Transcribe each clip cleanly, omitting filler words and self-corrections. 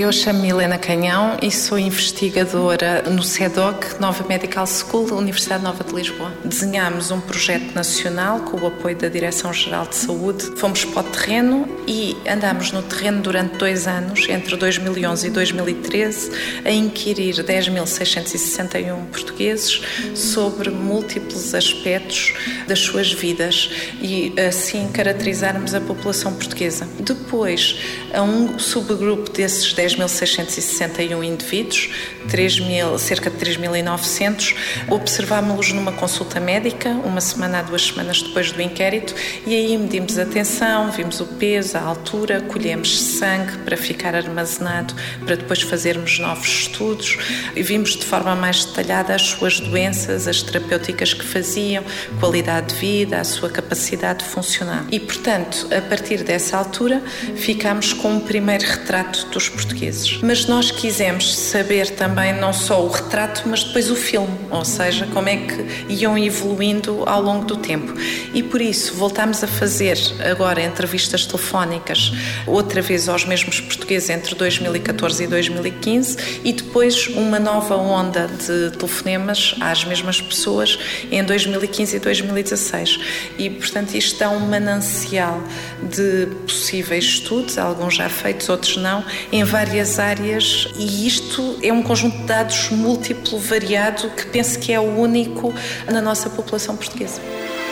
Eu chamo-me Helena Canhão e sou investigadora no CEDOC, Nova Medical School, Universidade Nova de Lisboa. Desenhámos um projeto nacional com o apoio da Direção-Geral de Saúde. Fomos para o terreno e andámos no terreno durante 2 anos, entre 2011 e 2013, a inquirir 10.661 portugueses sobre múltiplos aspectos das suas vidas e assim caracterizarmos a população portuguesa. Depois, a um subgrupo desses 10.661 indivíduos, cerca de 3.900, observámos-los numa consulta médica, 1 semana a 2 semanas depois do inquérito, e aí medimos a tensão, vimos o peso, a altura, colhemos sangue para ficar armazenado, para depois fazermos novos estudos, e vimos de forma mais detalhada as suas doenças, as terapêuticas que faziam, qualidade de vida, a sua capacidade de funcionar. E, portanto, a partir dessa altura, ficámos com um primeiro retrato dos portugueses. Mas nós quisemos saber também não só o retrato, mas depois o filme, ou seja, como é que iam evoluindo ao longo do tempo. E por isso voltámos a fazer agora entrevistas telefónicas, outra vez aos mesmos portugueses entre 2014 e 2015, e depois uma nova onda de telefonemas às mesmas pessoas em 2015 e 2016. E, portanto, isto é um manancial de possíveis estudos, alguns já feitos, outros não, em várias áreas, e isto é um conjunto de dados múltiplo, variado, que penso que é o único na nossa população portuguesa.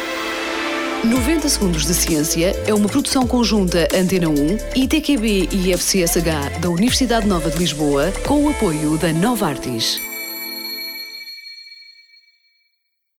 90 Segundos de Ciência é uma produção conjunta Antena 1, ITQB e FCSH da Universidade Nova de Lisboa, com o apoio da Novartis.